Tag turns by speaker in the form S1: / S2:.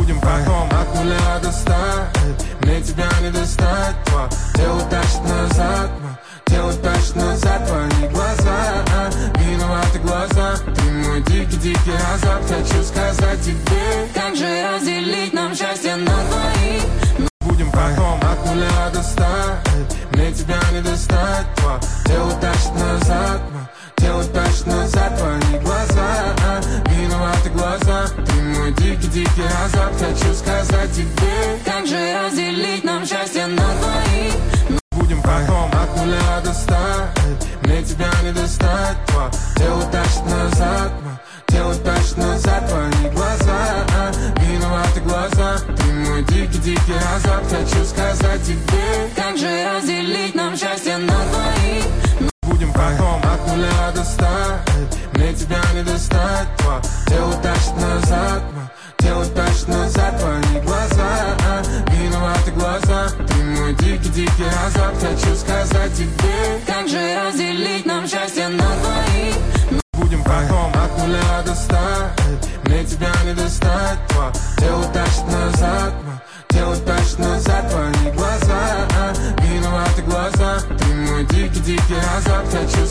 S1: Будем потом от 0 до 100. Мне тебя не достать. Твое тело тащит назад. Тело тащит назад. Твои глаза, виноваты глаза. Ты мой дикий-дикий азарт. Хочу сказать тебе,
S2: как же разделить нам счастье на двоих.
S1: Будем потом от 0 до 100. Мне тебя не достать. Твое тело тащит назад. Тело тащит назад. Твои глаза, виноваты глаза. Ты мой дикий-дикий азарт. Хочу сказать тебе,
S2: как же разделить нам счастье на двоих.
S1: Будем потом от 0 до 100. Мне тебя не достать. Твое тело тащит назад. Тело тащит назад. Твои глаза, виноваты глаза. Ты мой дикий-дикий азарт. Хочу сказать тебе,
S2: как же разделить нам счастье на двоих.
S1: Будем потом от 0 до 100. Мне тебя не достать. Твое тело тащит назад. Тело тащит назад. Твои глаза, виноваты глаза. Ты мой дикий-дикий азарт. Хочу сказать тебе,
S2: как же разделить нам счастье на двоих.
S1: Будем потом от 0 до 100. Мне тебя не достать. Твое тело тащит назад. Тело тащит назад. Твои глаза, виноваты глаза. Ты мой дикий-дикий азарт. Хочу